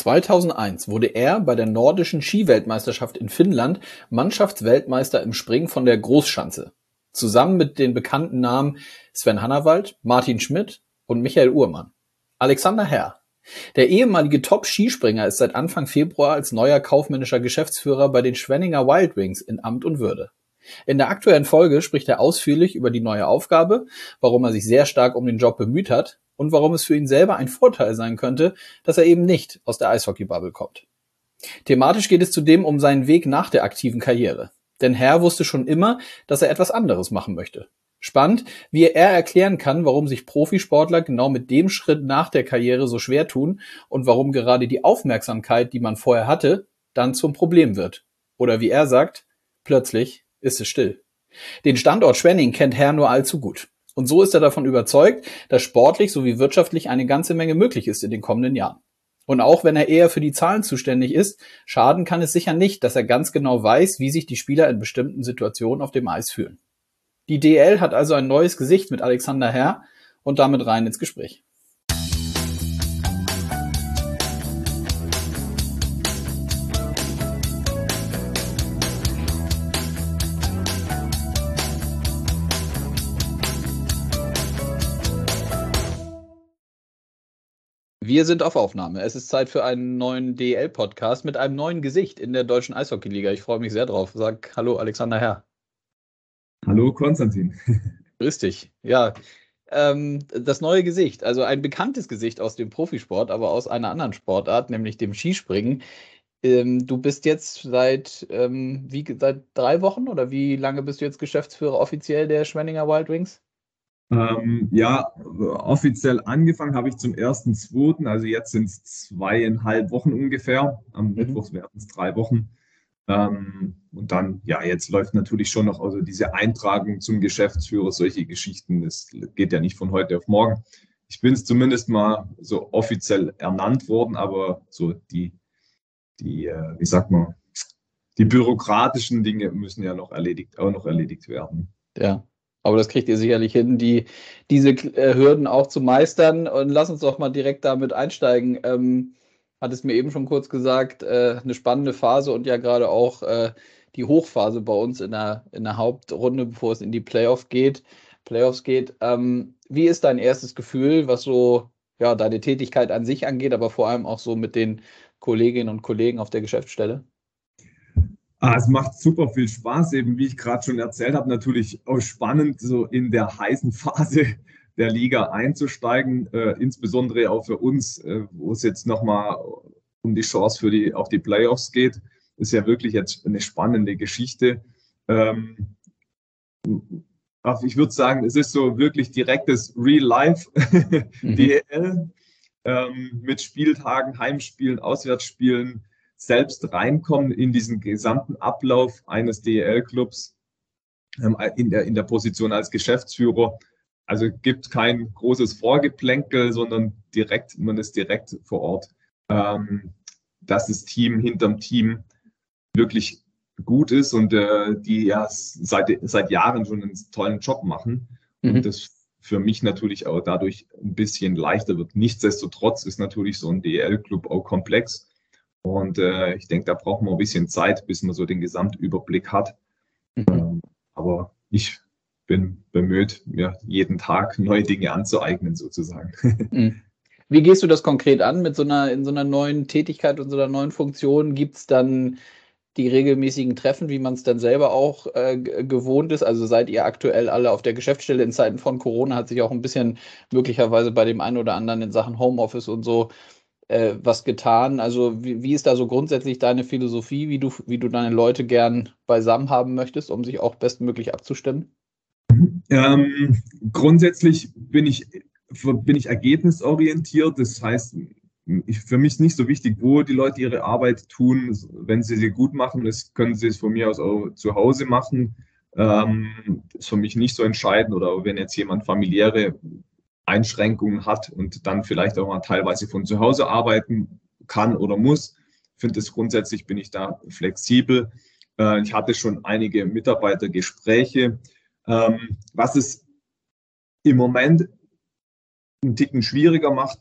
2001 wurde er bei der Nordischen Skiweltmeisterschaft in Finnland Mannschaftsweltmeister im Springen von der Großschanze. Zusammen mit den bekannten Namen Sven Hannawald, Martin Schmidt und Michael Uhrmann. Alexander Herr. Der ehemalige Top-Skispringer ist seit Anfang Februar als neuer kaufmännischer Geschäftsführer bei den Schwenninger Wild Wings in Amt und Würde. In der aktuellen Folge spricht er ausführlich über die neue Aufgabe, warum er sich sehr stark um den Job bemüht hat und warum es für ihn selber ein Vorteil sein könnte, dass er eben nicht aus der Eishockey-Bubble kommt. Thematisch geht es zudem um seinen Weg nach der aktiven Karriere. Denn Herr wusste schon immer, dass er etwas anderes machen möchte. Spannend, wie er erklären kann, warum sich Profisportler genau mit dem Schritt nach der Karriere so schwer tun und warum gerade die Aufmerksamkeit, die man vorher hatte, dann zum Problem wird. Oder wie er sagt, plötzlich ist es still. Den Standort Schwenning kennt Herr nur allzu gut. Und so ist er davon überzeugt, dass sportlich sowie wirtschaftlich eine ganze Menge möglich ist in den kommenden Jahren. Und auch wenn er eher für die Zahlen zuständig ist, schaden kann es sicher nicht, dass er ganz genau weiß, wie sich die Spieler in bestimmten Situationen auf dem Eis fühlen. Die DEL hat also ein neues Gesicht mit Alexander Herr und damit rein ins Gespräch. Wir sind auf Aufnahme. Es ist Zeit für einen neuen DEL-Podcast mit einem neuen Gesicht in der Deutschen Eishockey-Liga. Ich freue mich sehr drauf. Sag hallo Alexander Herr. Hallo Konstantin. Grüß dich. Ja, das neue Gesicht, also ein bekanntes Gesicht aus dem Profisport, aber aus einer anderen Sportart, nämlich dem Skispringen. Du bist jetzt seit 3 Wochen oder wie lange bist du jetzt Geschäftsführer offiziell der Schwenninger Wild Wings? Ja, offiziell angefangen habe ich zum 1.2., also jetzt sind es 2,5 Wochen ungefähr. Am Mittwoch werden es 3 Wochen. Und dann, ja, jetzt läuft natürlich schon noch also diese Eintragung zum Geschäftsführer, solche Geschichten. Das geht ja nicht von heute auf morgen. Ich bin es zumindest mal so offiziell ernannt worden, aber so wie sagt man, die bürokratischen Dinge müssen ja noch erledigt werden. Ja. Aber das kriegt ihr sicherlich hin, diese Hürden auch zu meistern. Und lass uns doch mal direkt damit einsteigen. Hat es mir eben schon kurz gesagt, eine spannende Phase und ja gerade auch die Hochphase bei uns in der Hauptrunde, bevor es in die Playoffs geht. Wie ist dein erstes Gefühl, was so ja deine Tätigkeit an sich angeht, aber vor allem auch so mit den Kolleginnen und Kollegen auf der Geschäftsstelle? Es macht super viel Spaß, eben wie ich gerade schon erzählt habe, natürlich auch spannend, so in der heißen Phase der Liga einzusteigen, insbesondere auch für uns, wo es jetzt nochmal um die Chance auf die Playoffs geht. Ist ja wirklich jetzt eine spannende Geschichte. Ich würde sagen, es ist so wirklich direktes Real-Life DEL mit Spieltagen, Heimspielen, Auswärtsspielen, selbst reinkommen in diesen gesamten Ablauf eines DEL-Clubs in der Position als Geschäftsführer. Also gibt kein großes Vorgeplänkel, sondern man ist direkt vor Ort. Dass das Team hinterm Team wirklich gut ist und die ja seit Jahren schon einen tollen Job machen. Und das für mich natürlich auch dadurch ein bisschen leichter wird. Nichtsdestotrotz ist natürlich so ein DEL-Club auch komplex. Und ich denke, da braucht man ein bisschen Zeit, bis man so den Gesamtüberblick hat. Aber ich bin bemüht, mir jeden Tag neue Dinge anzueignen, sozusagen. Wie gehst du das konkret an in so einer neuen Tätigkeit und so einer neuen Funktion? Gibt es dann die regelmäßigen Treffen, wie man es dann selber auch gewohnt ist? Also seid ihr aktuell alle auf der Geschäftsstelle? In Zeiten von Corona hat sich auch ein bisschen möglicherweise bei dem einen oder anderen in Sachen Homeoffice und so was getan. Also wie ist da so grundsätzlich deine Philosophie, wie du deine Leute gern beisammen haben möchtest, um sich auch bestmöglich abzustimmen? Grundsätzlich bin ich ergebnisorientiert. Das heißt, für mich ist nicht so wichtig, wo die Leute ihre Arbeit tun. Wenn sie gut machen, können sie es von mir aus auch zu Hause machen. Das ist für mich nicht so entscheidend. Oder wenn jetzt jemand familiäre Einschränkungen hat und dann vielleicht auch mal teilweise von zu Hause arbeiten kann oder muss, bin ich da flexibel. Ich hatte schon einige Mitarbeitergespräche. Was es im Moment einen Ticken schwieriger macht,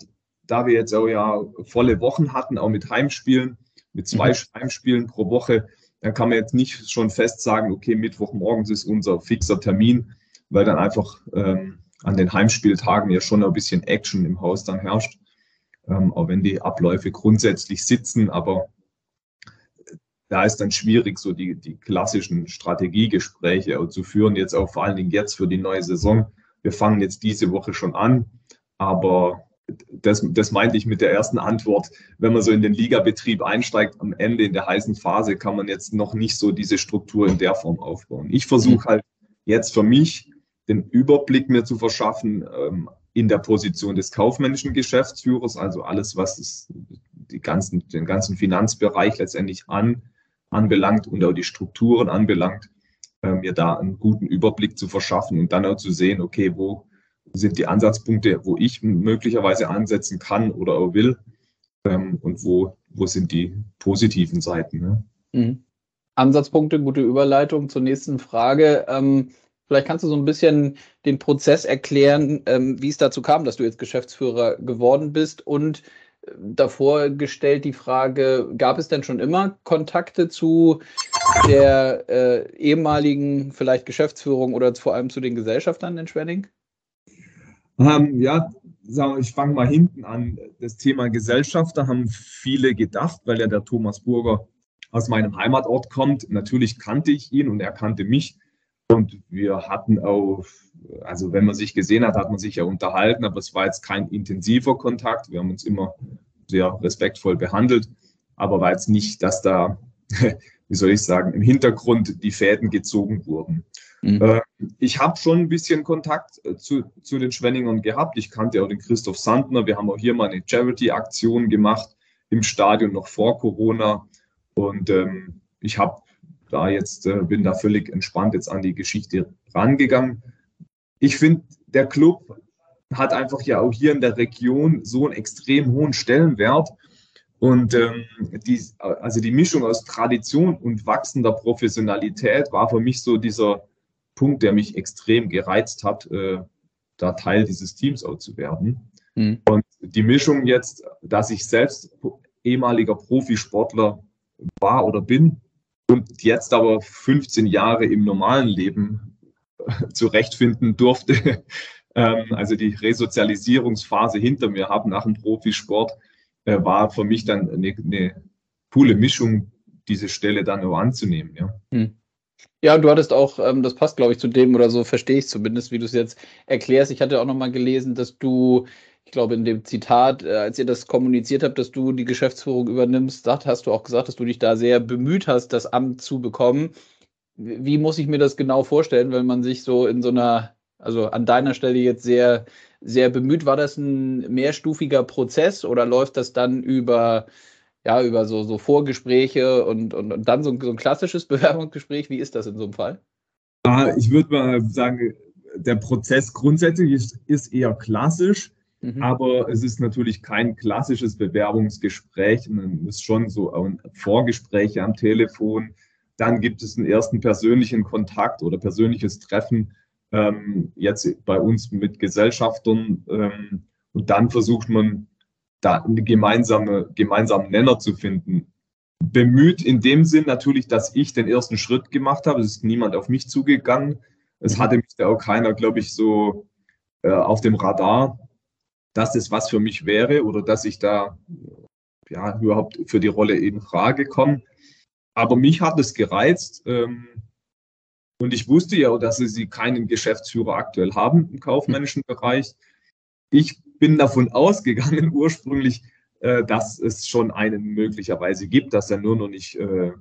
da wir jetzt auch ja volle Wochen hatten, auch mit Heimspielen, mit 2 Heimspielen pro Woche, dann kann man jetzt nicht schon fest sagen, okay, Mittwochmorgens ist unser fixer Termin, weil dann einfach an den Heimspieltagen ja schon ein bisschen Action im Haus dann herrscht, auch wenn die Abläufe grundsätzlich sitzen, aber da ist dann schwierig, so die klassischen Strategiegespräche zu führen, jetzt auch vor allen Dingen jetzt für die neue Saison. Wir fangen jetzt diese Woche schon an, aber das meinte ich mit der ersten Antwort. Wenn man so in den Ligabetrieb einsteigt, am Ende in der heißen Phase kann man jetzt noch nicht so diese Struktur in der Form aufbauen. Ich versuche halt jetzt für mich den Überblick mir zu verschaffen in der Position des kaufmännischen Geschäftsführers, also alles, was den ganzen Finanzbereich letztendlich anbelangt und auch die Strukturen anbelangt, mir da einen guten Überblick zu verschaffen und dann auch zu sehen, okay, wo sind die Ansatzpunkte, wo ich möglicherweise ansetzen kann oder auch will, und wo sind die positiven Seiten. Ne? Mhm. Ansatzpunkte, gute Überleitung zur nächsten Frage. Vielleicht kannst du so ein bisschen den Prozess erklären, wie es dazu kam, dass du jetzt Geschäftsführer geworden bist, und davor gestellt die Frage, gab es denn schon immer Kontakte zu der ehemaligen vielleicht Geschäftsführung oder vor allem zu den Gesellschaftern in Schwenning? Ja, ich fange mal hinten an. Das Thema Gesellschafter haben viele gedacht, weil ja der Thomas Burger aus meinem Heimatort kommt. Natürlich kannte ich ihn und er kannte mich. Und wir hatten auch, also wenn man sich gesehen hat, hat man sich ja unterhalten, aber es war jetzt kein intensiver Kontakt. Wir haben uns immer sehr respektvoll behandelt, aber war jetzt nicht, dass da, wie soll ich sagen, im Hintergrund die Fäden gezogen wurden. Mhm. Ich habe schon ein bisschen Kontakt zu den Schwenningern gehabt. Ich kannte auch den Christoph Sandner. Wir haben auch hier mal eine Charity-Aktion gemacht im Stadion noch vor Corona. Und ich habe da jetzt, bin da völlig entspannt jetzt an die Geschichte rangegangen. Ich finde, der Club hat einfach ja auch hier in der Region so einen extrem hohen Stellenwert. Und die Mischung aus Tradition und wachsender Professionalität war für mich so dieser Punkt, der mich extrem gereizt hat, da Teil dieses Teams auch zu werden. Mhm. Und die Mischung jetzt, dass ich selbst ehemaliger Profisportler war oder bin und jetzt aber 15 Jahre im normalen Leben zurechtfinden durfte, also die Resozialisierungsphase hinter mir habe nach dem Profisport, war für mich dann eine coole Mischung, diese Stelle dann auch anzunehmen. Ja. Hm. Ja, du hattest auch, das passt, glaube ich, zu dem, oder so verstehe ich es zumindest, wie du es jetzt erklärst. Ich hatte auch noch mal gelesen, dass du, ich glaube in dem Zitat, als ihr das kommuniziert habt, dass du die Geschäftsführung übernimmst, hast du auch gesagt, dass du dich da sehr bemüht hast, das Amt zu bekommen. Wie muss ich mir das genau vorstellen, wenn man sich so in so einer, also an deiner Stelle jetzt sehr, sehr bemüht? War das ein mehrstufiger Prozess oder läuft das dann über so Vorgespräche und dann so ein klassisches Bewerbungsgespräch? Wie ist das in so einem Fall? Ich würde mal sagen, der Prozess grundsätzlich ist eher klassisch, aber es ist natürlich kein klassisches Bewerbungsgespräch. Es ist schon so ein Vorgespräch am Telefon. Dann gibt es einen ersten persönlichen Kontakt oder persönliches Treffen, jetzt bei uns mit Gesellschaftern. Und dann versucht man, da einen gemeinsamen Nenner zu finden. Bemüht in dem Sinn natürlich, dass ich den ersten Schritt gemacht habe. Es ist niemand auf mich zugegangen. Es hatte mich da auch keiner, glaube ich, so auf dem Radar, dass das was für mich wäre oder dass ich da ja überhaupt für die Rolle in Frage komme. Aber mich hat es gereizt. Und ich wusste ja auch, dass sie keinen Geschäftsführer aktuell haben im kaufmännischen Bereich. Ich bin davon ausgegangen ursprünglich, dass es schon einen möglicherweise gibt, dass er nur noch nicht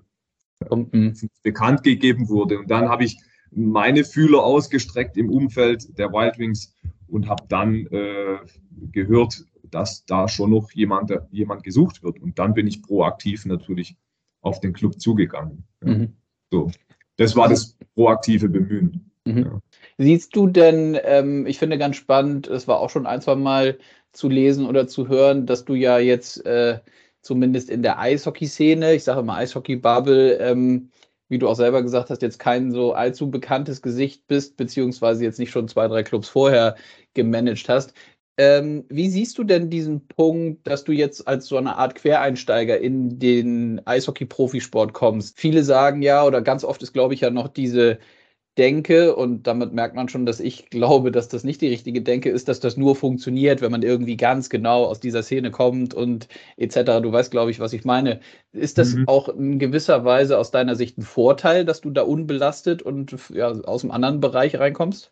bekannt gegeben wurde. Und dann habe ich meine Fühler ausgestreckt im Umfeld der Wild Wings und habe dann gehört, dass da schon noch jemand gesucht wird. Und dann bin ich proaktiv natürlich auf den Club zugegangen. Ja. So, das war das proaktive Bemühen. Ja. Siehst du denn, ich finde ganz spannend, es war auch schon ein, zwei Mal zu lesen oder zu hören, dass du ja jetzt zumindest in der Eishockey-Szene, ich sage mal Eishockey-Bubble, wie du auch selber gesagt hast, jetzt kein so allzu bekanntes Gesicht bist, beziehungsweise jetzt nicht schon 2, 3 Clubs vorher gemanagt hast. Wie siehst du denn diesen Punkt, dass du jetzt als so eine Art Quereinsteiger in den Eishockey-Profisport kommst? Viele sagen ja, oder ganz oft ist, glaube ich, ja noch diese Denke, und damit merkt man schon, dass ich glaube, dass das nicht die richtige Denke ist, dass das nur funktioniert, wenn man irgendwie ganz genau aus dieser Szene kommt und etc. Du weißt, glaube ich, was ich meine. Ist das Mhm. auch in gewisser Weise aus deiner Sicht ein Vorteil, dass du da unbelastet und ja, aus einem anderen Bereich reinkommst?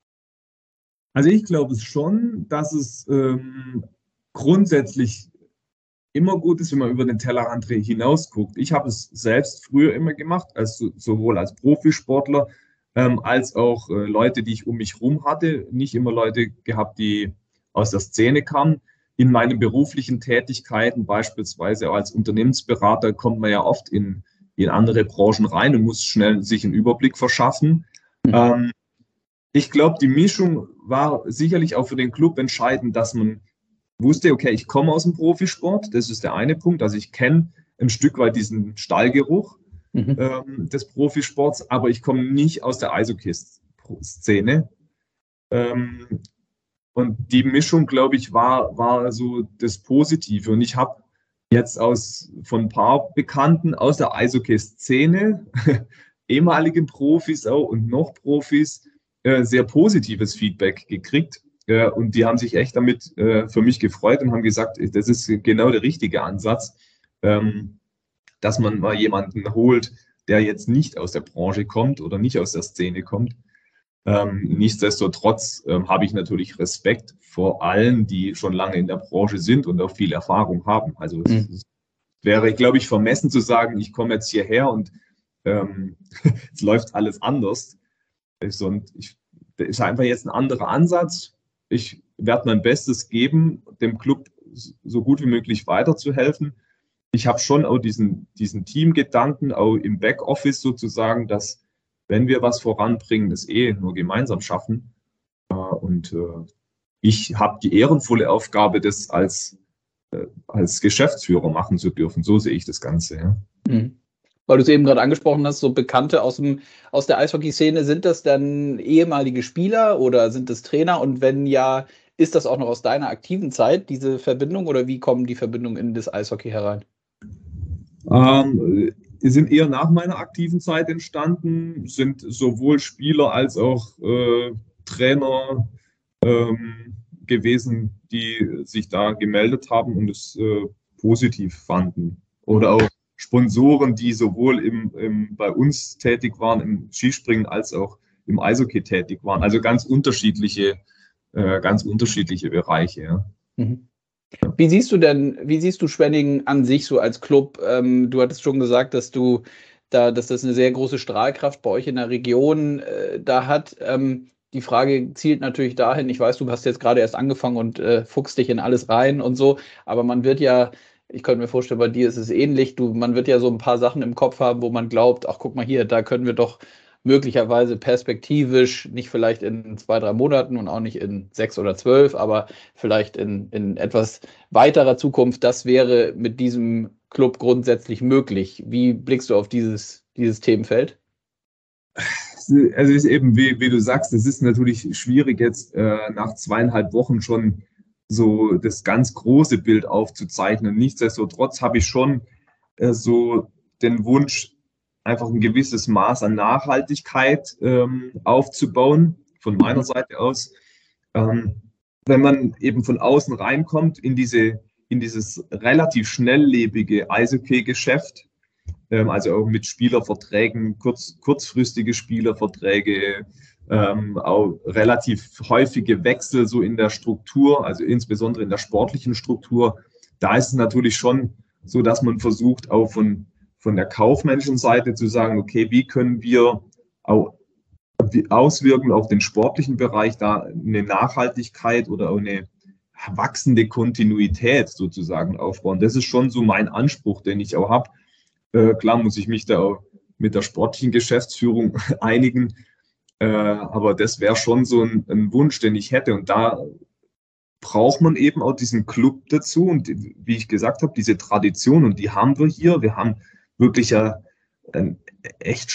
Also ich glaube es schon, dass es grundsätzlich immer gut ist, wenn man über den Tellerrand hinaus guckt. Ich habe es selbst früher immer gemacht, sowohl als Profisportler als auch Leute, die ich um mich herum hatte. Nicht immer Leute gehabt, die aus der Szene kamen. In meinen beruflichen Tätigkeiten, beispielsweise auch als Unternehmensberater, kommt man ja oft in andere Branchen rein und muss schnell sich einen Überblick verschaffen. Mhm. Ähm, Ich glaube, die Mischung war sicherlich auch für den Club entscheidend, dass man wusste, okay, ich komme aus dem Profisport, das ist der eine Punkt. Also ich kenne ein Stück weit diesen Stallgeruch Mhm. des Profisports, aber ich komme nicht aus der Eishockey-Szene. Ähm, und die Mischung, glaube ich, war so das Positive. Und ich habe jetzt von ein paar Bekannten aus der Eishockey-Szene, ehemaligen Profis auch und noch Profis, sehr positives Feedback gekriegt. Und die haben sich echt damit für mich gefreut und haben gesagt, das ist genau der richtige Ansatz, ähm, dass man mal jemanden holt, der jetzt nicht aus der Branche kommt oder nicht aus der Szene kommt. Nichtsdestotrotz habe ich natürlich Respekt vor allen, die schon lange in der Branche sind und auch viel Erfahrung haben. Also Mhm. es wäre, glaube ich, vermessen zu sagen, ich komme jetzt hierher und es läuft alles anders. Das ist einfach jetzt ein anderer Ansatz. Ich werde mein Bestes geben, dem Club so gut wie möglich weiterzuhelfen. Ich habe schon auch diesen Teamgedanken, auch im Backoffice sozusagen, dass wenn wir was voranbringen, das nur gemeinsam schaffen. Und ich habe die ehrenvolle Aufgabe, das als Geschäftsführer machen zu dürfen. So sehe ich das Ganze. Ja. Mhm. Weil du es eben gerade angesprochen hast, so Bekannte aus der Eishockey-Szene, sind das dann ehemalige Spieler oder sind das Trainer? Und wenn ja, ist das auch noch aus deiner aktiven Zeit, diese Verbindung, oder wie kommen die Verbindungen in das Eishockey herein? Sind eher nach meiner aktiven Zeit entstanden, sind sowohl Spieler als auch Trainer gewesen, die sich da gemeldet haben und es positiv fanden. Oder auch Sponsoren, die sowohl bei uns tätig waren im Skispringen als auch im Eishockey tätig waren. Also ganz unterschiedliche Bereiche. Ja. Mhm. Wie siehst du Schwenningen an sich so als Club? Du hattest schon gesagt, dass das eine sehr große Strahlkraft bei euch in der Region da hat. Die Frage zielt natürlich dahin, ich weiß, du hast jetzt gerade erst angefangen und fuchst dich in alles rein und so, aber man wird ja, ich könnte mir vorstellen, bei dir ist es ähnlich, man wird ja so ein paar Sachen im Kopf haben, wo man glaubt, ach guck mal hier, da können wir doch möglicherweise perspektivisch, nicht vielleicht in 2, 3 Monaten und auch nicht in 6 oder 12, aber vielleicht in etwas weiterer Zukunft, das wäre mit diesem Club grundsätzlich möglich. Wie blickst du auf dieses Themenfeld? Also es ist eben, wie du sagst, es ist natürlich schwierig jetzt nach 2,5 Wochen schon so das ganz große Bild aufzuzeichnen. Nichtsdestotrotz habe ich schon so den Wunsch, einfach ein gewisses Maß an Nachhaltigkeit aufzubauen, von meiner Mhm. Seite aus. Ähm, Wenn man eben von außen reinkommt in dieses relativ schnelllebige Eishockey-Geschäft, also auch mit Spielerverträgen, kurzfristige Spielerverträge, auch relativ häufige Wechsel so in der Struktur, also insbesondere in der sportlichen Struktur. Da ist es natürlich schon so, dass man versucht, auch von der kaufmännischen Seite zu sagen, okay, wie können wir auch auswirken auf den sportlichen Bereich, da eine Nachhaltigkeit oder auch eine wachsende Kontinuität sozusagen aufbauen. Das ist schon so mein Anspruch, den ich auch habe. Klar muss ich mich da auch mit der sportlichen Geschäftsführung einigen, aber das wäre schon so ein Wunsch, den ich hätte. Und da braucht man eben auch diesen Club dazu und wie ich gesagt habe, diese Tradition und die haben wir hier. Wir haben wirklich einen echt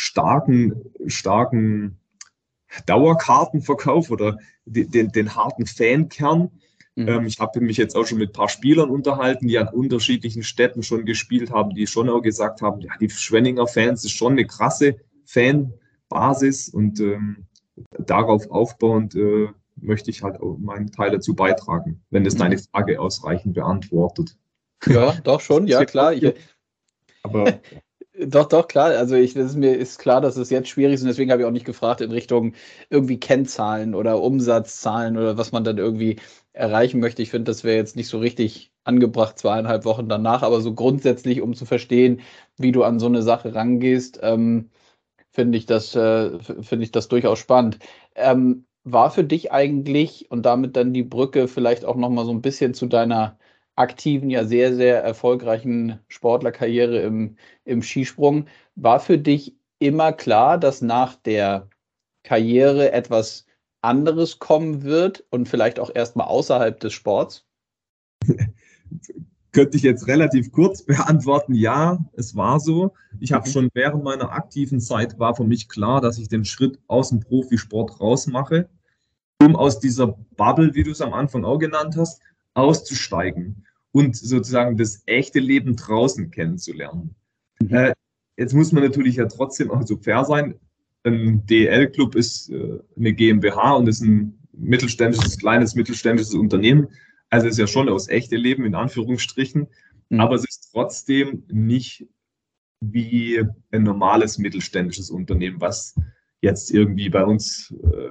starken Dauerkartenverkauf oder den harten Fankern. Ich habe mich jetzt auch schon mit ein paar Spielern unterhalten, die an unterschiedlichen Städten schon gespielt haben, die schon auch gesagt haben, ja, die Schwenninger Fans ist schon eine krasse Fanbasis und darauf aufbauend möchte ich halt auch meinen Teil dazu beitragen, wenn es deine Frage ausreichend beantwortet. Ja, doch schon, ja klar. Aber Doch, klar. Also mir ist klar, dass es jetzt schwierig ist und deswegen habe ich auch nicht gefragt in Richtung irgendwie Kennzahlen oder Umsatzzahlen oder was man dann irgendwie erreichen möchte. Ich finde, das wäre jetzt nicht so richtig angebracht, 2,5 Wochen danach, aber so grundsätzlich, um zu verstehen, wie du an so eine Sache rangehst, finde ich das durchaus spannend. War für dich eigentlich und damit dann die Brücke vielleicht auch nochmal so ein bisschen zu deiner aktiven, ja sehr, sehr erfolgreichen Sportlerkarriere im Skisprung, war für dich immer klar, dass nach der Karriere etwas anderes kommen wird und vielleicht auch erstmal außerhalb des Sports? könnte ich jetzt relativ kurz beantworten, ja, es war so. Ich habe schon während meiner aktiven Zeit war für mich klar, dass ich den Schritt aus dem Profisport rausmache, um aus dieser Bubble, wie du es am Anfang auch genannt hast, auszusteigen und sozusagen das echte Leben draußen kennenzulernen. Jetzt muss man natürlich ja trotzdem auch so fair sein. Ein DEL-Club ist eine GmbH und ist ein kleines mittelständisches Unternehmen. Also ist ja schon aus echte Leben in Anführungsstrichen, aber es ist trotzdem nicht wie ein normales mittelständisches Unternehmen, was jetzt irgendwie bei uns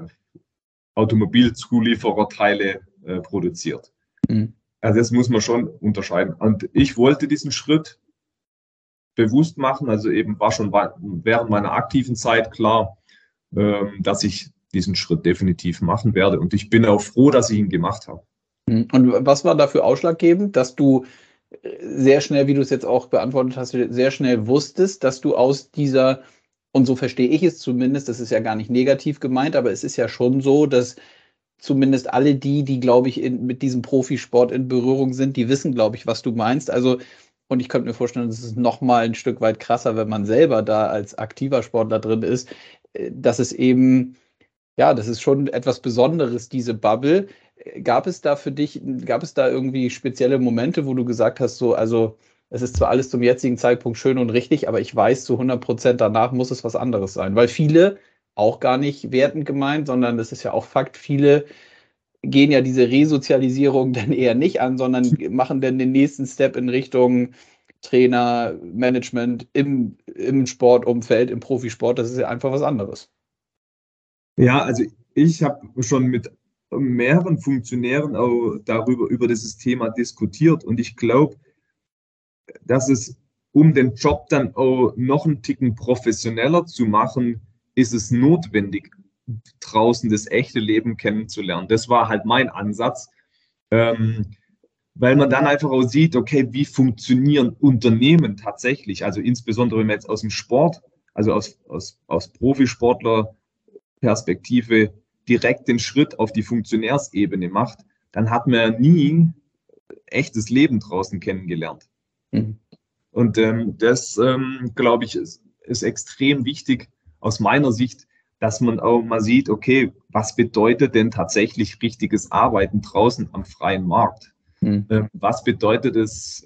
Automobilzuliefererteile produziert. Also das muss man schon unterscheiden. Und ich wollte diesen Schritt bewusst machen, also eben war schon während meiner aktiven Zeit klar, dass ich diesen Schritt definitiv machen werde. Und ich bin auch froh, dass ich ihn gemacht habe. Und was war dafür ausschlaggebend, dass du sehr schnell, wie du es jetzt auch beantwortet hast, sehr schnell wusstest, dass du aus dieser, und so verstehe ich es zumindest, das ist ja gar nicht negativ gemeint, aber es ist ja schon so, dass zumindest alle die, glaube ich, mit diesem Profisport in Berührung sind, die wissen, glaube ich, was du meinst. Also, und ich könnte mir vorstellen, das ist noch mal ein Stück weit krasser, wenn man selber da als aktiver Sportler drin ist, dass es eben, ja, das ist schon etwas Besonderes, diese Bubble. Gab es da irgendwie spezielle Momente, wo du gesagt hast, so, also es ist zwar alles zum jetzigen Zeitpunkt schön und richtig, aber ich weiß zu 100% danach muss es was anderes sein, weil viele, auch gar nicht wertend gemeint, sondern das ist ja auch Fakt, viele gehen ja diese Resozialisierung dann eher nicht an, sondern machen dann den nächsten Step in Richtung Trainer, Management im Sportumfeld, im Profisport. Das ist ja einfach was anderes. Ja, also ich habe schon mit mehreren Funktionären auch über dieses Thema diskutiert und ich glaube, dass es, um den Job dann auch noch einen Ticken professioneller zu machen, ist es notwendig, draußen das echte Leben kennenzulernen. Das war halt mein Ansatz, weil man dann einfach auch sieht, okay, wie funktionieren Unternehmen tatsächlich, also insbesondere wenn man jetzt aus dem Sport, also aus Profisportler-Perspektive direkt den Schritt auf die Funktionärsebene macht, dann hat man ja nie echtes Leben draußen kennengelernt. Und das, glaube ich, ist extrem wichtig aus meiner Sicht, dass man auch mal sieht, okay, was bedeutet denn tatsächlich richtiges Arbeiten draußen am freien Markt? Was bedeutet es,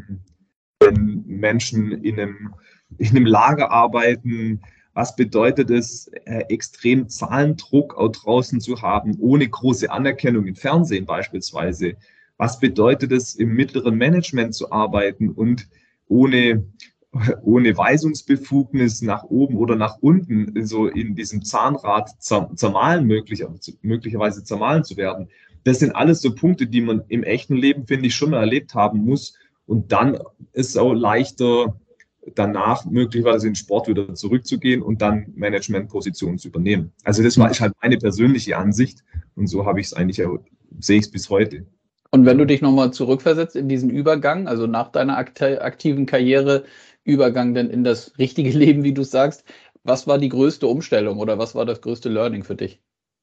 wenn Menschen in einem Lager arbeiten? Was bedeutet es, extrem Zahlendruck auch draußen zu haben, ohne große Anerkennung im Fernsehen beispielsweise? Was bedeutet es, im mittleren Management zu arbeiten und ohne Weisungsbefugnis nach oben oder nach unten so in diesem Zahnrad möglicherweise zermahlen zu werden? Das sind alles so Punkte, die man im echten Leben, finde ich, schon mal erlebt haben muss. Und dann ist es auch leichter, danach möglicherweise in den Sport wieder zurückzugehen und dann Managementpositionen zu übernehmen. Also das war halt meine persönliche Ansicht und so habe ich es eigentlich, sehe ich es bis heute. Und wenn du dich nochmal zurückversetzt in diesen Übergang, also nach deiner aktiven Karriere, Übergang dann in das richtige Leben, wie du sagst, was war die größte Umstellung oder was war das größte Learning für dich?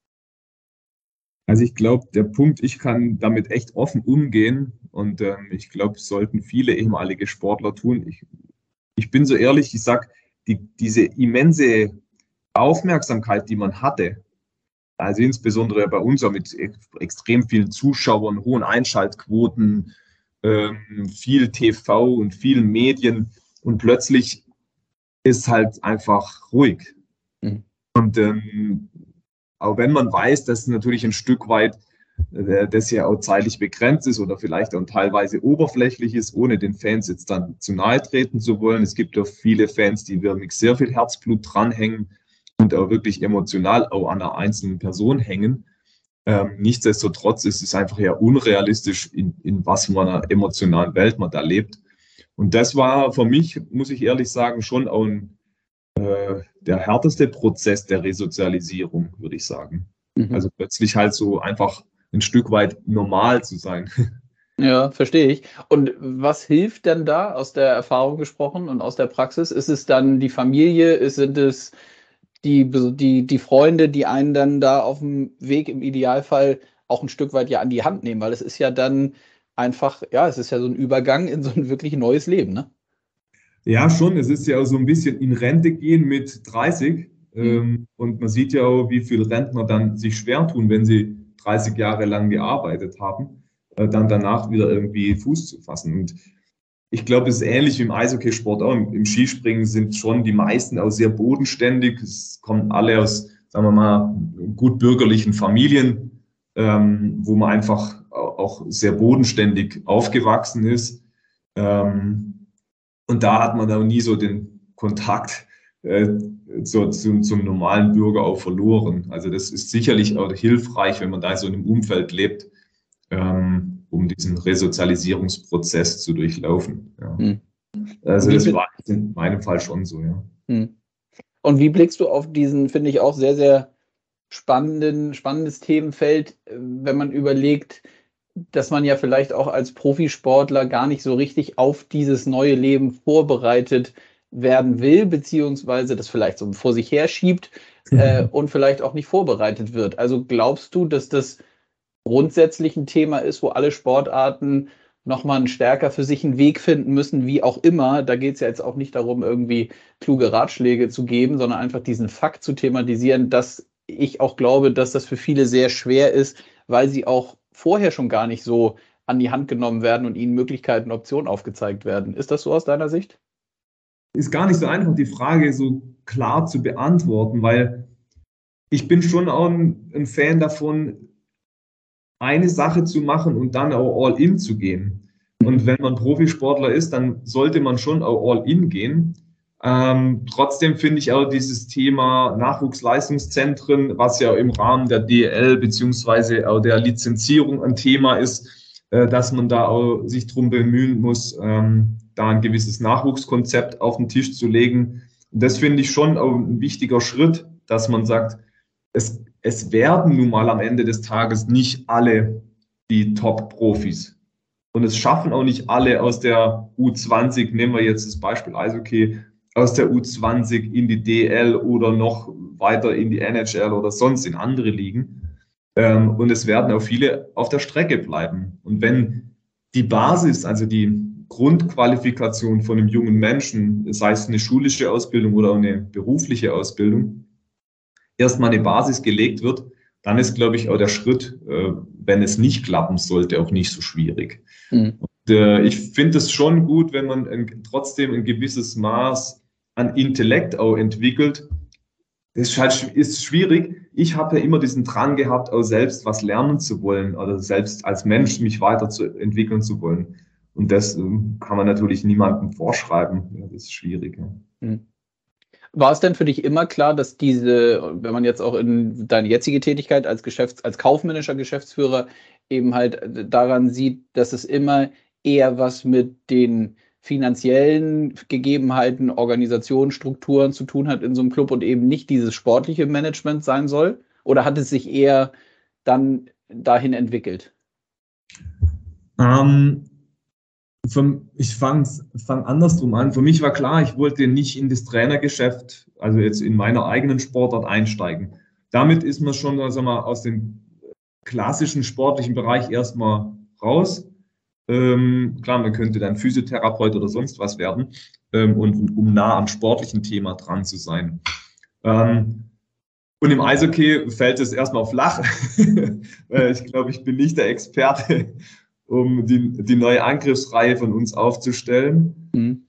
Also ich glaube, der Punkt, ich kann damit echt offen umgehen und ich glaube, sollten viele ehemalige Sportler tun. Ich bin so ehrlich, ich sage, diese immense Aufmerksamkeit, die man hatte, also insbesondere bei uns auch mit extrem vielen Zuschauern, hohen Einschaltquoten, viel TV und vielen Medien und plötzlich ist halt einfach ruhig. Mhm. Und auch wenn man weiß, dass natürlich ein Stück weit das ja auch zeitlich begrenzt ist oder vielleicht auch teilweise oberflächlich ist, ohne den Fans jetzt dann zu nahe treten zu wollen. Es gibt auch viele Fans, die wirklich sehr viel Herzblut dranhängen und auch wirklich emotional auch an einer einzelnen Person hängen. Nichtsdestotrotz ist es einfach ja unrealistisch, in was für einer emotionalen Welt man da lebt. Und das war für mich, muss ich ehrlich sagen, schon auch der härteste Prozess der Resozialisierung, würde ich sagen. Mhm. Also plötzlich halt so einfach ein Stück weit normal zu sein. Ja, verstehe ich. Und was hilft denn da aus der Erfahrung gesprochen und aus der Praxis? Ist es dann die Familie? Sind es die Freunde, die einen dann da auf dem Weg im Idealfall auch ein Stück weit ja an die Hand nehmen? Weil es ist ja dann einfach, ja, es ist ja so ein Übergang in so ein wirklich neues Leben, ne? Ja, schon. Es ist ja auch so ein bisschen in Rente gehen mit 30. Und man sieht ja auch, wie viele Rentner dann sich schwer tun, wenn sie 30 Jahre lang gearbeitet haben, dann danach wieder irgendwie Fuß zu fassen. Und ich glaube, es ist ähnlich wie im Eishockeysport auch. Im Skispringen sind schon die meisten auch sehr bodenständig. Es kommen alle aus, sagen wir mal, gut bürgerlichen Familien, wo man einfach auch sehr bodenständig aufgewachsen ist. Und da hat man auch nie so den Kontakt zum normalen Bürger auch verloren. Also das ist sicherlich auch hilfreich, wenn man da so in einem Umfeld lebt, um diesen Resozialisierungsprozess zu durchlaufen. Ja. Also das war in meinem Fall schon so, ja. Und wie blickst du auf diesen, finde ich, auch sehr, sehr spannendes Themenfeld, wenn man überlegt, dass man ja vielleicht auch als Profisportler gar nicht so richtig auf dieses neue Leben vorbereitet werden will, beziehungsweise das vielleicht so vor sich her schiebt und vielleicht auch nicht vorbereitet wird. Also glaubst du, dass das grundsätzlich ein Thema ist, wo alle Sportarten nochmal stärker für sich einen Weg finden müssen, wie auch immer? Da geht es ja jetzt auch nicht darum, irgendwie kluge Ratschläge zu geben, sondern einfach diesen Fakt zu thematisieren, dass ich auch glaube, dass das für viele sehr schwer ist, weil sie auch vorher schon gar nicht so an die Hand genommen werden und ihnen Möglichkeiten, Optionen aufgezeigt werden. Ist das so aus deiner Sicht? Ist gar nicht so einfach, die Frage so klar zu beantworten, weil ich bin schon auch ein Fan davon, eine Sache zu machen und dann auch all in zu gehen. Und wenn man Profisportler ist, dann sollte man schon auch all in gehen. Trotzdem finde ich auch dieses Thema Nachwuchsleistungszentren, was ja im Rahmen der DEL beziehungsweise auch der Lizenzierung ein Thema ist, dass man da auch sich drum bemühen muss, da ein gewisses Nachwuchskonzept auf den Tisch zu legen. Und das finde ich schon auch ein wichtiger Schritt, dass man sagt, es werden nun mal am Ende des Tages nicht alle die Top-Profis. Und es schaffen auch nicht alle aus der U20, nehmen wir jetzt das Beispiel Eishockey, aus der U20 in die DL oder noch weiter in die NHL oder sonst in andere Ligen. Und es werden auch viele auf der Strecke bleiben. Und wenn die Basis, also die Grundqualifikation von einem jungen Menschen, sei es eine schulische Ausbildung oder auch eine berufliche Ausbildung, erstmal eine Basis gelegt wird, dann ist, glaube ich, auch der Schritt, wenn es nicht klappen sollte, auch nicht so schwierig. Und, ich finde es schon gut, wenn man trotzdem ein gewisses Maß an Intellekt auch entwickelt. Das ist schwierig. Ich habe ja immer diesen Drang gehabt, auch selbst was lernen zu wollen oder selbst als Mensch mich weiterzuentwickeln zu wollen. Und das kann man natürlich niemandem vorschreiben. Ja, das ist schwierig. Ja. War es denn für dich immer klar, dass wenn man jetzt auch in deine jetzige Tätigkeit als kaufmännischer Geschäftsführer eben halt daran sieht, dass es immer eher was mit den finanziellen Gegebenheiten, Organisationen, Strukturen zu tun hat in so einem Club und eben nicht dieses sportliche Management sein soll? Oder hat es sich eher dann dahin entwickelt? Ich fange andersrum an. Für mich war klar, ich wollte nicht in das Trainergeschäft, also jetzt in meiner eigenen Sportart einsteigen. Damit ist man schon, sagen wir, aus dem klassischen sportlichen Bereich erstmal raus. Klar, man könnte dann Physiotherapeut oder sonst was werden, und um nah am sportlichen Thema dran zu sein. Und Und im Eishockey fällt es erstmal flach. Ich glaube, ich bin nicht der Experte, um die neue Angriffsreihe von uns aufzustellen.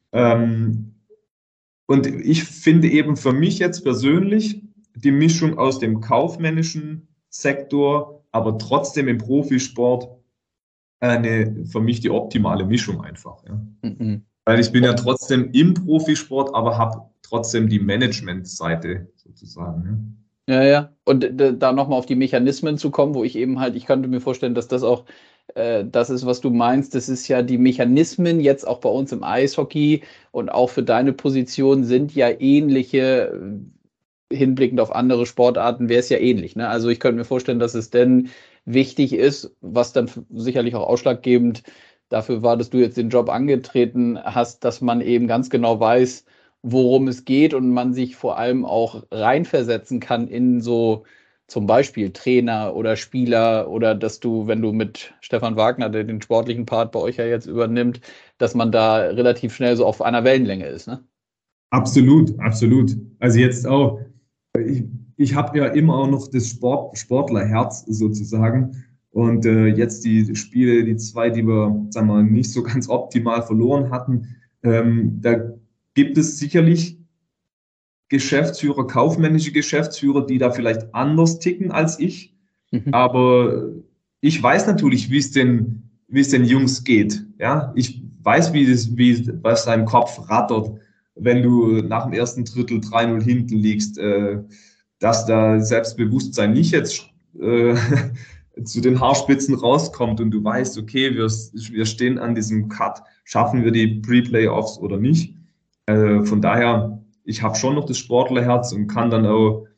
Und ich finde eben für mich jetzt persönlich die Mischung aus dem kaufmännischen Sektor, aber trotzdem im Profisport für mich die optimale Mischung einfach. Ja. Weil ich bin ja trotzdem im Profisport, aber habe trotzdem die Management-Seite sozusagen. Ja. Ja. Und da nochmal auf die Mechanismen zu kommen, wo ich eben halt, ich könnte mir vorstellen, dass das auch das ist, was du meinst. Das ist ja die Mechanismen jetzt auch bei uns im Eishockey und auch für deine Position sind ja ähnliche, hinblickend auf andere Sportarten wäre es ja ähnlich. Ne? Also ich könnte mir vorstellen, dass es denn wichtig ist, was dann sicherlich auch ausschlaggebend dafür war, dass du jetzt den Job angetreten hast, dass man eben ganz genau weiß, worum es geht und man sich vor allem auch reinversetzen kann in so zum Beispiel Trainer oder Spieler oder dass du, wenn du mit Stefan Wagner, der den sportlichen Part bei euch ja jetzt übernimmt, dass man da relativ schnell so auf einer Wellenlänge ist, ne? Absolut, absolut. Also jetzt auch, ich habe ja immer auch noch das Sportlerherz sozusagen. Und jetzt die Spiele, die zwei, die wir, sagen wir, nicht so ganz optimal verloren hatten, da gibt es sicherlich Geschäftsführer, kaufmännische Geschäftsführer, die da vielleicht anders ticken als ich. Aber ich weiß natürlich, wie es den Jungs geht. Ja, ich weiß, was da im Kopf rattert, wenn du nach dem ersten Drittel 3-0 hinten liegst, dass da Selbstbewusstsein nicht jetzt zu den Haarspitzen rauskommt und du weißt, okay, wir stehen an diesem Cut, schaffen wir die Pre-Playoffs oder nicht. Von daher, ich habe schon noch das Sportlerherz und kann dann auch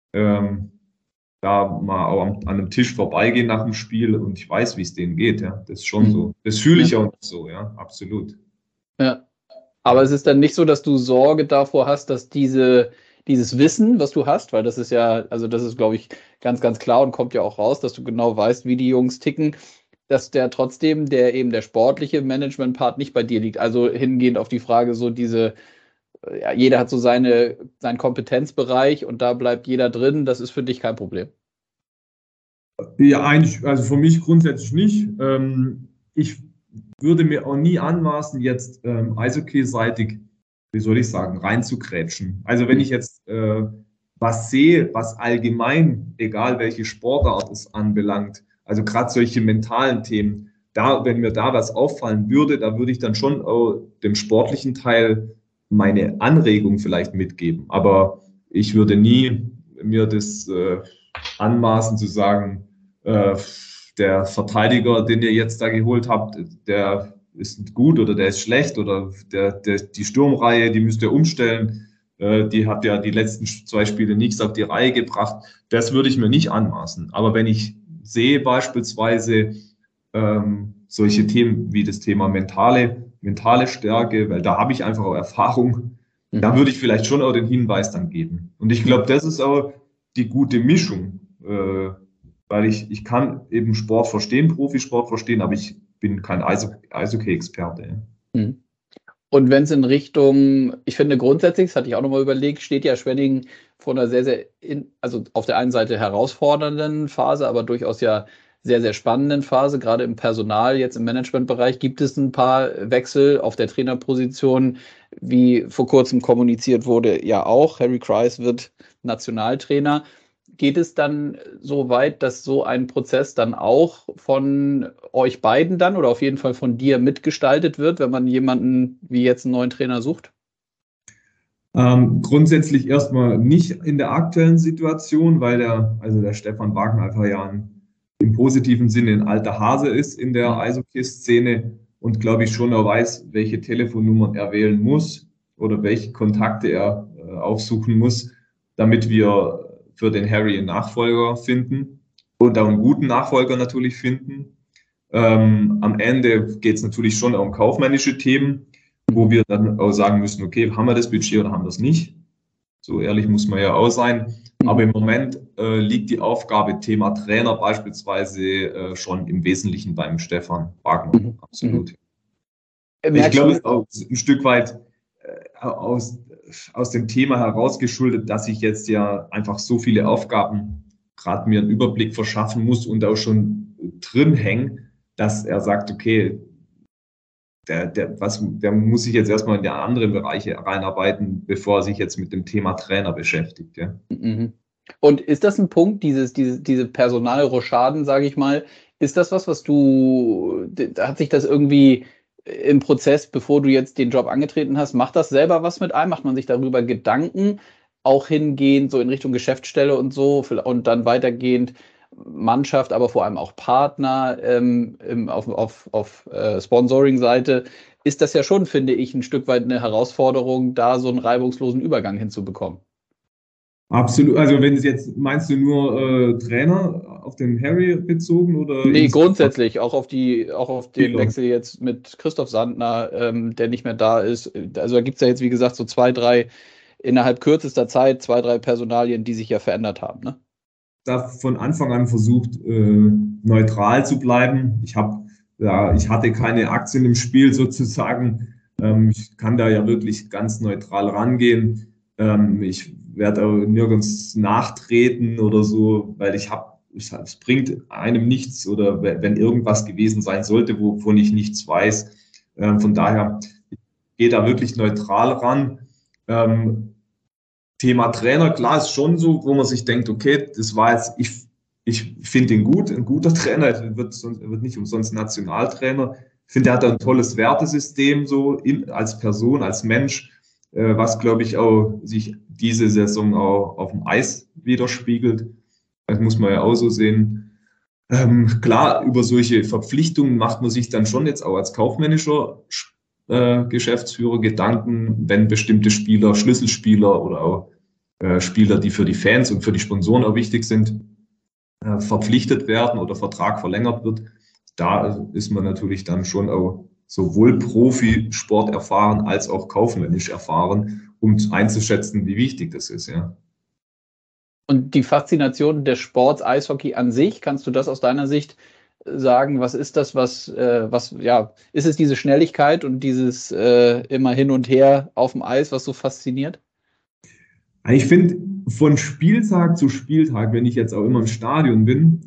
da mal auch an einem Tisch vorbeigehen nach dem Spiel und ich weiß, wie es denen geht. Ja, das ist schon so. Das fühle ich auch so, ja, absolut. Ja, aber es ist dann nicht so, dass du Sorge davor hast, dass dieses Wissen, was du hast, weil das ist ja, also das ist, glaube ich, ganz, ganz klar und kommt ja auch raus, dass du genau weißt, wie die Jungs ticken, dass der trotzdem der sportliche Management-Part nicht bei dir liegt. Also hingehend auf die Frage, so ja, jeder hat so seinen Kompetenzbereich und da bleibt jeder drin, das ist für dich kein Problem. Ja, eigentlich, also für mich grundsätzlich nicht. Ich würde mir auch nie anmaßen, jetzt Eishockey-seitig, wie soll ich sagen, reinzugrätschen. Also wenn ich jetzt was sehe, was allgemein, egal welche Sportart es anbelangt, also gerade solche mentalen Themen, wenn mir da was auffallen würde, da würde ich dann schon auch dem sportlichen Teil meine Anregung vielleicht mitgeben. Aber ich würde nie mir das anmaßen zu sagen, der Verteidiger, den ihr jetzt da geholt habt, der ist gut oder der ist schlecht oder die Sturmreihe, die müsst ihr umstellen. Die hat ja die letzten 2 Spiele nichts auf die Reihe gebracht. Das würde ich mir nicht anmaßen. Aber wenn ich sehe beispielsweise solche Themen wie das Thema mentale Stärke, weil da habe ich einfach auch Erfahrung, da würde ich vielleicht schon auch den Hinweis dann geben. Und ich glaube, das ist auch die gute Mischung, weil ich kann eben Sport verstehen, Profisport verstehen, aber ich bin kein Eishockey-Experte. Und wenn es in Richtung, ich finde grundsätzlich, das hatte ich auch nochmal überlegt, steht ja Schwenningen vor einer sehr, sehr, also auf der einen Seite herausfordernden Phase, aber durchaus ja sehr, sehr spannenden Phase, gerade im Personal, jetzt im Managementbereich gibt es ein paar Wechsel auf der Trainerposition, wie vor kurzem kommuniziert wurde, ja auch. Harry Kreis wird Nationaltrainer. Geht es dann so weit, dass so ein Prozess dann auch von euch beiden dann oder auf jeden Fall von dir mitgestaltet wird, wenn man jemanden wie jetzt einen neuen Trainer sucht? Grundsätzlich erstmal nicht in der aktuellen Situation, weil der Stefan Wagner einfach ja im positiven Sinne ein alter Hase ist in der Eishockey-Szene und glaube ich schon er weiß, welche Telefonnummern er wählen muss oder welche Kontakte er aufsuchen muss, damit wir für den Harry einen Nachfolger finden und auch einen guten Nachfolger natürlich finden. Am Ende geht es natürlich schon um kaufmännische Themen, wo wir dann auch sagen müssen, okay, haben wir das Budget oder haben wir es nicht? So ehrlich muss man ja auch sein. Aber im Moment liegt die Aufgabe Thema Trainer beispielsweise schon im Wesentlichen beim Stefan Wagner. Absolut. Ich glaube, es ist auch ein Stück weit aus aus dem Thema herausgeschuldet, dass ich jetzt ja einfach so viele Aufgaben gerade mir einen Überblick verschaffen muss und auch schon drin hängen, dass er sagt, okay, der muss sich jetzt erstmal in die anderen Bereiche reinarbeiten, bevor er sich jetzt mit dem Thema Trainer beschäftigt. Ja. Mhm. Und ist das ein Punkt, diese Personalrochaden, sage ich mal, ist das was hat sich das irgendwie im Prozess, bevor du jetzt den Job angetreten hast, macht das selber was mit einem? Macht man sich darüber Gedanken, auch hingehend so in Richtung Geschäftsstelle und so und dann weitergehend Mannschaft, aber vor allem auch Partner auf Sponsoring-Seite, ist das ja schon, finde ich, ein Stück weit eine Herausforderung, da so einen reibungslosen Übergang hinzubekommen. Absolut. Also wenn es jetzt, meinst du nur Trainer auf den Harry bezogen oder? Nee, grundsätzlich, auch auf den Ja. Wechsel jetzt mit Christoph Sandner, der nicht mehr da ist. Also da gibt es ja jetzt, wie gesagt, so innerhalb kürzester Zeit 2, 3 Personalien, die sich ja verändert haben, ne? Da von Anfang an versucht, neutral zu bleiben. Ich hatte keine Aktien im Spiel sozusagen. Ich kann da ja wirklich ganz neutral rangehen. Ich werde auch nirgends nachtreten oder so, weil es bringt einem nichts oder wenn irgendwas gewesen sein sollte, wovon ich nichts weiß. Von daher gehe da wirklich neutral ran. Thema Trainer, klar, ist schon so, wo man sich denkt, okay, das war jetzt, ich finde ihn gut, ein guter Trainer, er wird nicht umsonst Nationaltrainer. Ich finde, er hat ein tolles Wertesystem so als Person, als Mensch, was, glaube ich, auch sich diese Saison auch auf dem Eis widerspiegelt. Das muss man ja auch so sehen. Klar, über solche Verpflichtungen macht man sich dann schon jetzt auch als kaufmännischer Geschäftsführer Gedanken, wenn bestimmte Spieler, Schlüsselspieler oder auch Spieler, die für die Fans und für die Sponsoren auch wichtig sind, verpflichtet werden oder Vertrag verlängert wird. Da ist man natürlich dann schon auch sowohl Profisport erfahren als auch kaufmännisch erfahren, um einzuschätzen, wie wichtig das ist, ja. Und die Faszination des Sports Eishockey an sich, kannst du das aus deiner Sicht sagen? Was ist das, ist es diese Schnelligkeit und dieses immer hin und her auf dem Eis, was so fasziniert? Ich finde, von Spieltag zu Spieltag, wenn ich jetzt auch immer im Stadion bin,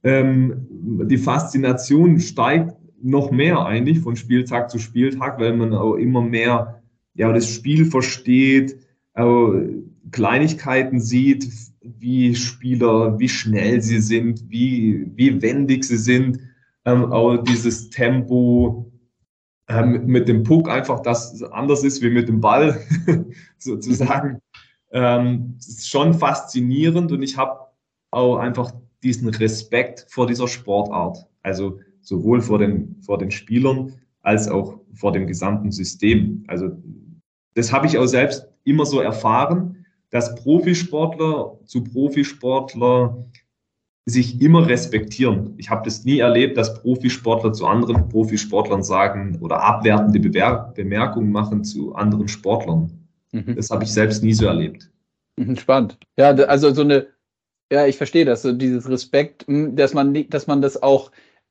die Faszination steigt noch mehr eigentlich von Spieltag zu Spieltag, weil man auch immer mehr das Spiel versteht, Kleinigkeiten sieht, wie Spieler, wie schnell sie sind, wie wendig sie sind, auch dieses Tempo mit dem Puck einfach, das anders ist wie mit dem Ball sozusagen. Das ist schon faszinierend und ich habe auch einfach diesen Respekt vor dieser Sportart. Also sowohl vor den Spielern als auch vor dem gesamten System. Also das habe ich auch selbst immer so erfahren, dass Profisportler zu Profisportler sich immer respektieren. Ich habe das nie erlebt, dass Profisportler zu anderen Profisportlern sagen oder abwertende Bemerkungen machen zu anderen Sportlern. Das habe ich selbst nie so erlebt. Spannend. Ja, also ich verstehe das, so dieses Respekt, dass man das auch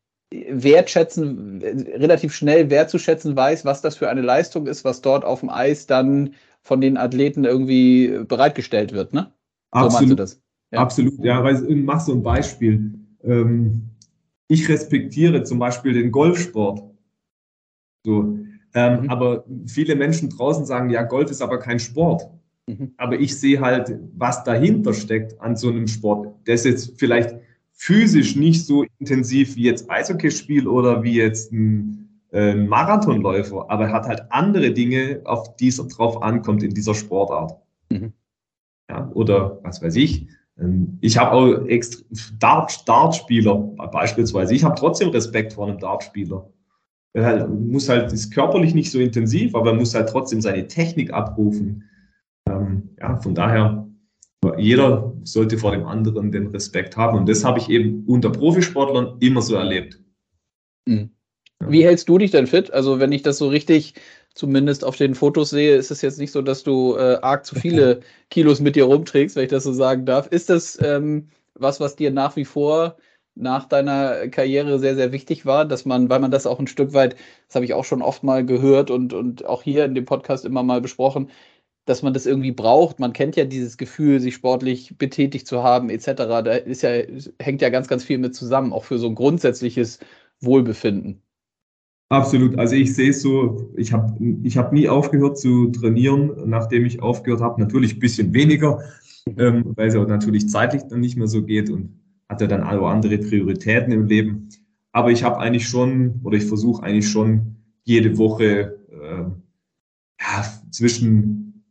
relativ schnell wertzuschätzen weiß, was das für eine Leistung ist, was dort auf dem Eis dann von den Athleten irgendwie bereitgestellt wird, ne? Absolut, so meinst du das? Ja. Absolut, ja, weil mach so ein Beispiel. Ich respektiere zum Beispiel den Golfsport. So. Aber viele Menschen draußen sagen, ja, Golf ist aber kein Sport. Aber ich sehe halt, was dahinter steckt an so einem Sport. Der ist jetzt vielleicht physisch nicht so intensiv wie jetzt Eishockeyspiel oder wie jetzt ein Marathonläufer, aber er hat halt andere Dinge, auf die es drauf ankommt in dieser Sportart. Ja, oder was weiß ich. Ich habe auch Dartspieler beispielsweise. Ich habe trotzdem Respekt vor einem Dartspieler. Er ist körperlich nicht so intensiv, aber er muss halt trotzdem seine Technik abrufen. Von daher, jeder sollte vor dem anderen den Respekt haben. Und das habe ich eben unter Profisportlern immer so erlebt. Wie hältst du dich denn fit? Also wenn ich das so richtig zumindest auf den Fotos sehe, ist es jetzt nicht so, dass du arg zu viele Kilos mit dir rumträgst, wenn ich das so sagen darf. Ist das was dir nach wie vor nach deiner Karriere sehr, sehr wichtig war, weil man das auch ein Stück weit, das habe ich auch schon oft mal gehört und auch hier in dem Podcast immer mal besprochen, dass man das irgendwie braucht. Man kennt ja dieses Gefühl, sich sportlich betätigt zu haben, etc. Da hängt ja ganz, ganz viel mit zusammen, auch für so ein grundsätzliches Wohlbefinden. Absolut. Also ich sehe es so, ich hab nie aufgehört zu trainieren, nachdem ich aufgehört habe. Natürlich ein bisschen weniger, weil es auch natürlich zeitlich dann nicht mehr so geht und hatte dann auch andere Prioritäten im Leben. Aber ich habe eigentlich schon, oder ich versuche eigentlich schon jede Woche ja, zwischen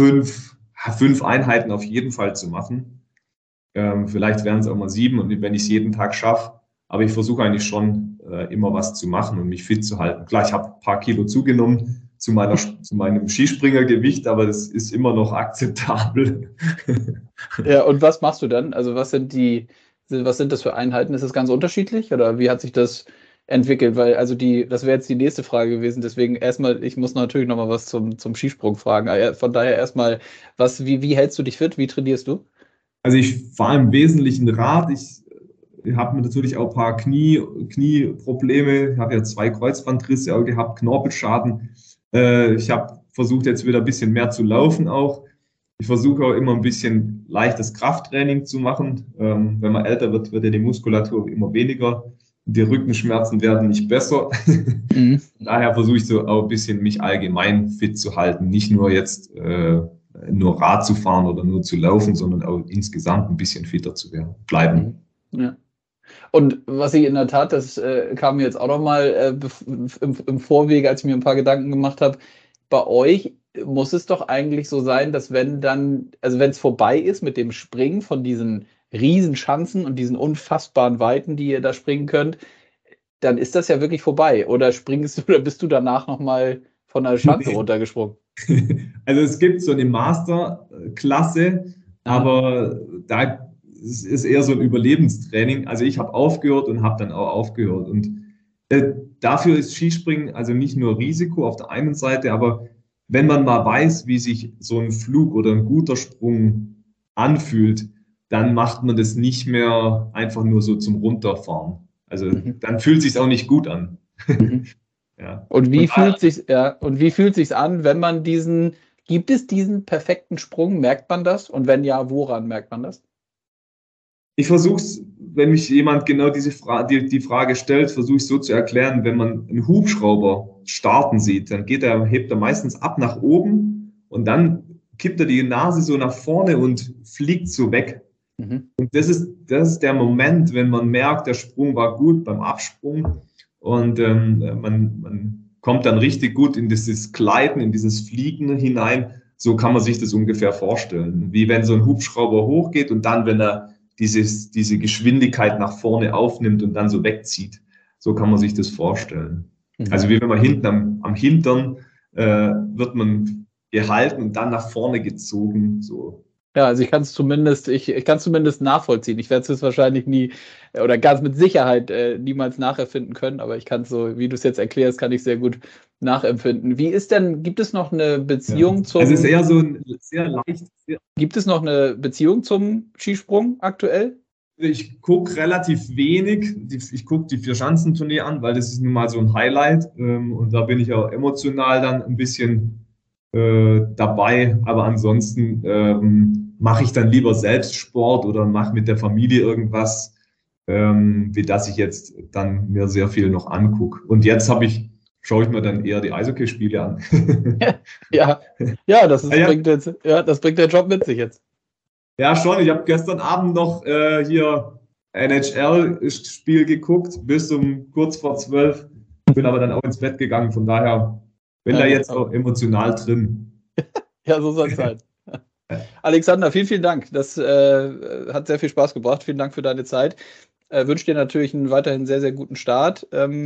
fünf Einheiten auf jeden Fall zu machen. Vielleicht wären es auch mal 7 und wenn ich es jeden Tag schaffe. Aber ich versuche eigentlich schon immer was zu machen und mich fit zu halten. Klar, ich habe ein paar Kilo zugenommen zu meinem Skispringergewicht, aber das ist immer noch akzeptabel. Ja, und was machst du dann? Also was sind das für Einheiten? Ist das ganz unterschiedlich oder wie hat sich das entwickelt? Weil, also das wäre jetzt die nächste Frage gewesen. Deswegen erstmal, ich muss natürlich noch mal was zum Skisprung fragen. Von daher erstmal, wie hältst du dich fit? Wie trainierst du? Also ich fahre im Wesentlichen Rad. Ich habe mir natürlich auch ein paar Knieprobleme. Ich habe ja 2 Kreuzbandrisse auch gehabt, Knorpelschaden. Ich habe versucht jetzt wieder ein bisschen mehr zu laufen auch. Ich versuche auch immer ein bisschen leichtes Krafttraining zu machen. Wenn man älter wird, wird ja die Muskulatur immer weniger. Die Rückenschmerzen werden nicht besser. Mhm. Daher versuche ich so auch ein bisschen mich allgemein fit zu halten. Nicht nur jetzt nur Rad zu fahren oder nur zu laufen, sondern auch insgesamt ein bisschen fitter zu bleiben. Ja. Und was ich in der Tat, das kam mir jetzt auch noch mal im Vorwege, als ich mir ein paar Gedanken gemacht habe, bei euch muss es doch eigentlich so sein, dass also wenn es vorbei ist mit dem Springen von diesen Riesenschanzen und diesen unfassbaren Weiten, die ihr da springen könnt, dann ist das ja wirklich vorbei. Oder bist du danach noch mal von der Schanze runtergesprungen? Also es gibt so eine Masterklasse, Aha. aber da ist eher so ein Überlebenstraining. Also ich habe aufgehört und habe dann auch aufgehört. Und dafür ist Skispringen also nicht nur Risiko auf der einen Seite, aber wenn man mal weiß, wie sich so ein Flug oder ein guter Sprung anfühlt, dann macht man das nicht mehr einfach nur so zum Runterfahren. Also Mhm. dann fühlt es sich auch nicht gut an. Mhm. Ja. Und Und wie fühlt sich's an, wenn man gibt es diesen perfekten Sprung? Merkt man das? Und wenn ja, woran merkt man das? ich versuche es, wenn mich jemand genau die Frage stellt, versuche ich so zu erklären, wenn man einen Hubschrauber starten sieht, dann hebt er meistens ab nach oben und dann kippt er die Nase so nach vorne und fliegt so weg. Mhm. Und das ist der Moment, wenn man merkt, der Sprung war gut beim Absprung und man kommt dann richtig gut in dieses Gleiten, in dieses Fliegen hinein. So kann man sich das ungefähr vorstellen. Wie wenn so ein Hubschrauber hochgeht und dann, wenn er diese Geschwindigkeit nach vorne aufnimmt und dann so wegzieht. So kann man sich das vorstellen. Mhm. Also wie wenn man hinten am Hintern wird man gehalten und dann nach vorne gezogen. So. Ja, also ich kann es zumindest nachvollziehen. Ich werde es jetzt wahrscheinlich nie oder ganz mit Sicherheit niemals nacherfinden können, aber ich kann es so, wie du es jetzt erklärst, kann ich sehr gut nachempfinden. Gibt es noch eine Ja. Beziehung Also es ist eher so ein sehr leicht. gibt es noch eine Beziehung zum Skisprung aktuell? Ich gucke relativ wenig. Ich gucke die Vierschanzentournee an, weil das ist nun mal so ein Highlight. Und da bin ich auch emotional dann ein bisschen dabei. Aber ansonsten mache ich dann lieber selbst Sport oder mache mit der Familie irgendwas, wie dass ich jetzt dann mir sehr viel noch angucke. Und jetzt schaue ich mir dann eher die Eishockeyspiele an. Ja, ja, Ja, das bringt der Job mit sich jetzt. ja, schon. Ich habe gestern Abend noch hier NHL-Spiel geguckt, bis um kurz vor 12. Bin aber dann auch ins Bett gegangen. Von daher bin da jetzt auch emotional drin. Ja, so soll es sein. Alexander, vielen, vielen Dank. Das hat sehr viel Spaß gebracht. Vielen Dank für deine Zeit. Wünsche dir natürlich einen weiterhin sehr, sehr guten Start.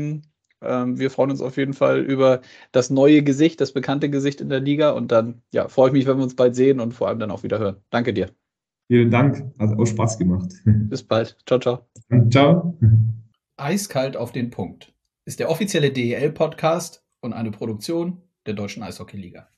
Wir freuen uns auf jeden Fall über das neue Gesicht, das bekannte Gesicht in der Liga. Und dann ja, freue ich mich, wenn wir uns bald sehen und vor allem dann auch wieder hören. Danke dir. Vielen Dank. Hat auch Spaß gemacht. Bis bald. Ciao, ciao. Ciao. Eiskalt auf den Punkt ist der offizielle DEL-Podcast und eine Produktion der Deutschen Eishockey-Liga.